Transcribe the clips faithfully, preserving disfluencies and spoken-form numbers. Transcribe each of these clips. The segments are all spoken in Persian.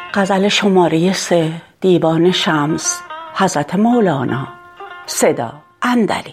غزل شماره سه دیوان شمس حضرت مولانا صدا اندلی.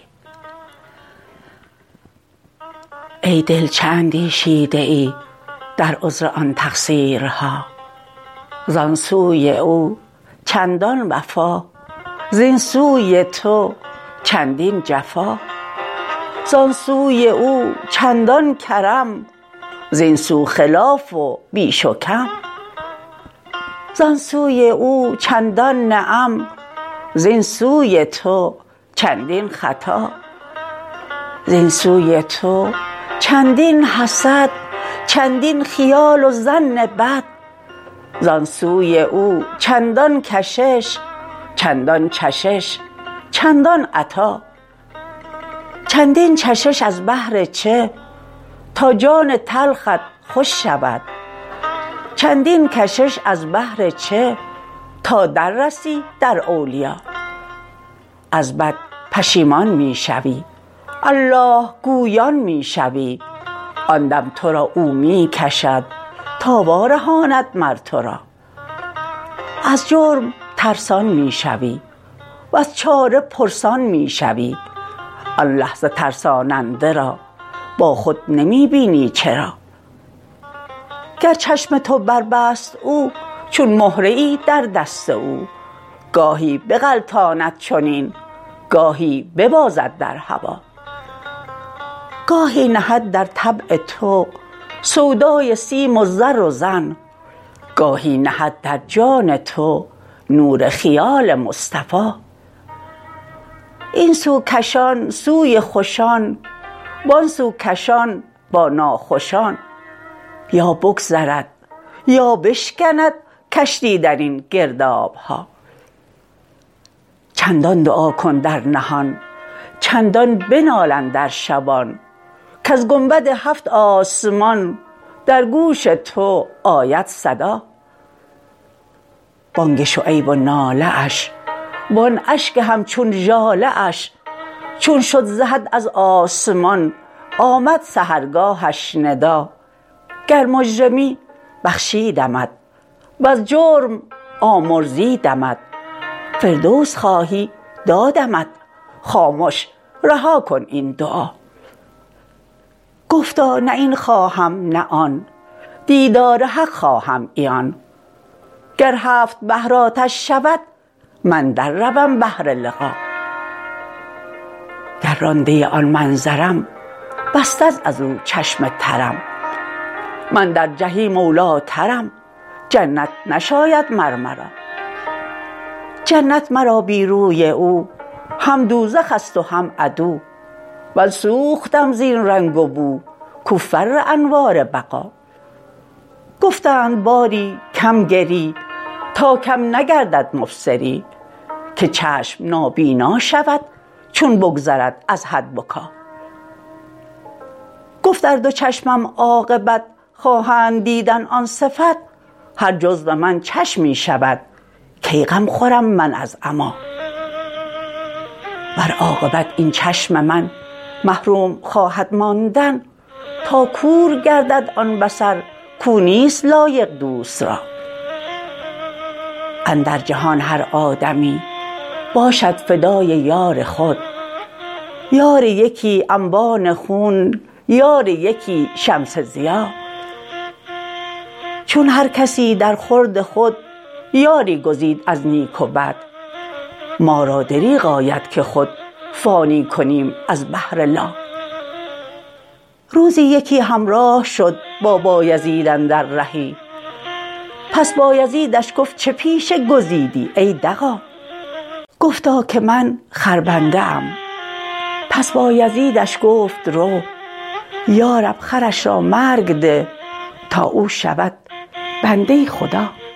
ای دل چه اندیشیده ای در عذر آن تقصیرها، زان سوی او چندان وفا، زین سوی تو چندین جفا. زان سوی او چندان کرم، زین سو خلاف و بیش و کم. زان سوی او چندان نعم، زین سوی تو چندین خطا. زین سوی تو چندین حسد، چندین خیال و ظن بد. زان سوی او چندان کشش، چندان چشش، چندان عطا. چندین چشش از بهر چه؟ تا جان تلخت خوش شود. چندین کشش از بهر چه؟ تا در رسی در اولیا. از بد پشیمان می شوی، الله گویان می شوی. آن دم تو را او می کشد تا وارهاند مر تو را. از جرم ترسان می شوی وز چاره پرسان می شوی. آن لحظه ترساننده را با خود نمی بینی چرا؟ گر چشم تو بربست او، چون مهره ای در دست او. گاهی بغلطاند چنین، گاهی ببازد در هوا. گاهی نهد در طبع تو سودای سیم و زر و زن. گاهی نهد در جان تو نور خیال مصطفی. این سو کشان سوی خوشان، وان سو کشان با ناخوشان. یا بگذرد یا بشکند کشتی در این گرداب ها. چندان دعا کن در نهان، چندان بنال اندر شبان. کز گنبد هفت آسمان در گوش تو آید صدا. بانگ شعیب و ناله اش، وان اشک همچون ژاله اش. چون شد ز حد از آسمان، آمد سحرگاهش ندا. گر مجرمی بخشیدمت، وز جرم آمرزیدمت. فردوس خواهی دادمت، خامش رها کن این دعا. گفتا نه این خواهم نه آن، دیدار حق خواهم عیان. گر هفت بحر آتش شود، من در روم بحر لقا. گر رانده آن منظرم، بسته ست از او چشم ترم. من در جحیم اولیترم، جنت نشاید مر مرا. جنت مرا بی روی او، هم دوزخ است و هم عدو. ول سوختم زین رنگ و بو، کو فر انوار بقا. گفتند باری کم گری، تا کم نگردد مبصری. که چشم نابینا شود، چون بگذرد از حد بکا. گفت ار دو چشمم عاقبت خواهند دیدن آن صفت. هر جزو من چشمی شود، کی غم خورم من از عمی. ور عاقبت این چشم من محروم خواهد ماندن، تا کور گردد آن بصر کو نیست لایق دوست را. اندر جهان هر آدمی باشد فدای یار خود. یار یکی انبان خون، یار یکی شمس ضیا. چون هر کسی در خورد خود یاری گزید از نیک و بد. ما را دریغ آید که خود فانی کنیم از بهر لا. روزی یکی همراه شد با بایزید اندر رهی. پس بایزیدش گفت چه پیشه گزیدی ای دغا. گفتا که من خربنده ام. پس بایزیدش گفت رو، یا رب خرش را مرگ ده، تا او شود بنده خدا.